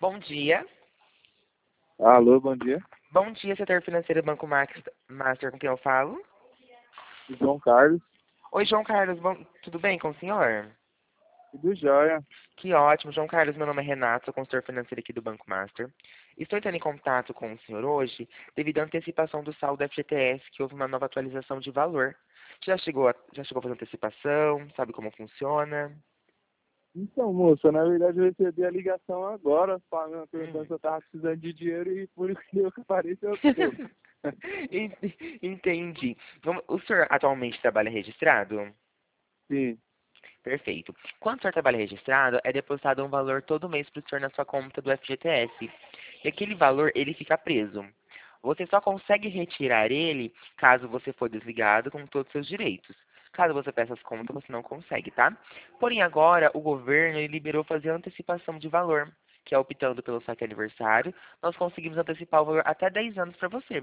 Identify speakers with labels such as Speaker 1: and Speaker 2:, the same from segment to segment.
Speaker 1: Bom dia.
Speaker 2: Alô, bom dia.
Speaker 1: Bom dia, setor financeiro Banco Master, com quem eu falo?
Speaker 2: João Carlos,
Speaker 1: Oi, João Carlos, tudo bem com o senhor?
Speaker 2: tudo jóia.
Speaker 1: Que ótimo, João Carlos, meu nome é Renato, sou consultor financeiro aqui do Banco Master. Estou entrando em contato com o senhor hoje devido à antecipação do saldo da FGTS, que houve uma nova atualização de valor. Já chegou a fazer antecipação? Sabe como funciona?
Speaker 2: Então, moça, na verdade eu recebi a ligação agora, falando, perguntando
Speaker 1: Hum.
Speaker 2: se eu tava precisando de dinheiro e por incrível que pareça eu tô.
Speaker 1: Entendi. O senhor atualmente trabalha registrado?
Speaker 2: Sim,
Speaker 1: Perfeito. Quando o senhor trabalha registrado, é depositado um valor todo mês para o senhor na sua conta do FGTS. E aquele valor, ele fica preso. Você só consegue retirar ele caso você for desligado com todos os seus direitos. Caso você peça as contas, você não consegue, tá? Porém, agora, o governo ele liberou fazer antecipação de valor, que é optando pelo saque aniversário. Nós conseguimos antecipar o valor até 10 anos para você.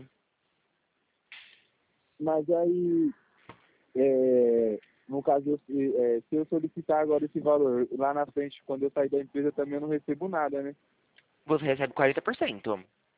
Speaker 2: mas aí, no caso, se eu solicitar agora esse valor, lá na frente, quando eu sair da empresa, também eu não recebo nada, né?
Speaker 1: Você recebe 40%.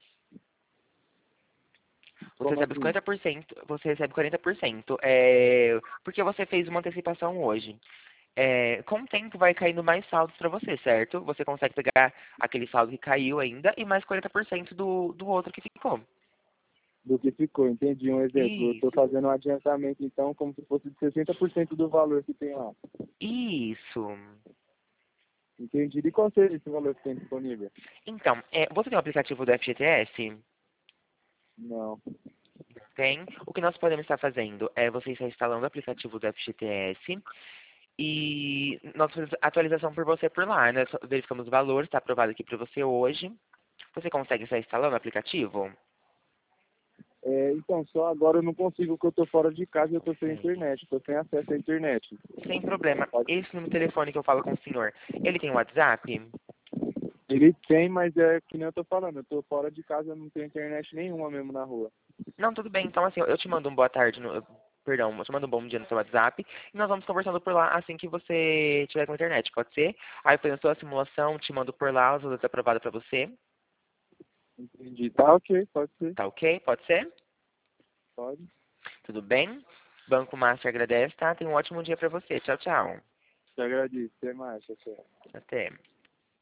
Speaker 1: Você
Speaker 2: Como
Speaker 1: recebe os
Speaker 2: assim?
Speaker 1: 40%, você recebe 40%, porque você fez uma antecipação hoje. Com o tempo vai caindo mais saldos para você, certo? Você consegue pegar aquele saldo que caiu ainda e mais 40% do outro que ficou.
Speaker 2: Do que ficou, entendi. Um exemplo, eu tô
Speaker 1: Isso,
Speaker 2: fazendo um adiantamento, então, como se fosse de 60% do valor que tem lá.
Speaker 1: isso.
Speaker 2: Entendi. E qual seria esse valor que tem disponível?
Speaker 1: Então, você tem o aplicativo do FGTS?
Speaker 2: Não.
Speaker 1: Tem. O que nós podemos estar fazendo é você estar instalando o aplicativo do FGTS e nós fazemos atualização por você por lá. Nós verificamos o valor, está aprovado aqui para você hoje. Você consegue estar instalando o aplicativo?
Speaker 2: Então, só agora eu não consigo, porque eu tô fora de casa e eu tô sem
Speaker 1: Sei.
Speaker 2: internet, tô sem acesso à internet.
Speaker 1: Sem problema.
Speaker 2: Pode-
Speaker 1: Esse número de telefone que eu falo com o senhor, ele tem WhatsApp?
Speaker 2: Ele tem, mas é que nem eu tô falando, eu tô fora de casa, eu não tenho internet nenhuma mesmo na rua.
Speaker 1: Não, tudo bem. Então, assim, eu te mando um boa tarde, perdão, eu te mando um bom dia no seu WhatsApp e nós vamos conversando por lá assim que você tiver com internet, pode ser? Aí eu faço a sua simulação, te mando por lá, os resultados aprovados para você.
Speaker 2: Entendi. Tá ok, pode ser,
Speaker 1: Tá ok? Pode ser?
Speaker 2: pode.
Speaker 1: Tudo bem? Banco Master agradece, tá? Tenha um ótimo dia para você. Tchau, tchau.
Speaker 2: Te agradeço, até mais, tchau, tchau.
Speaker 1: Até.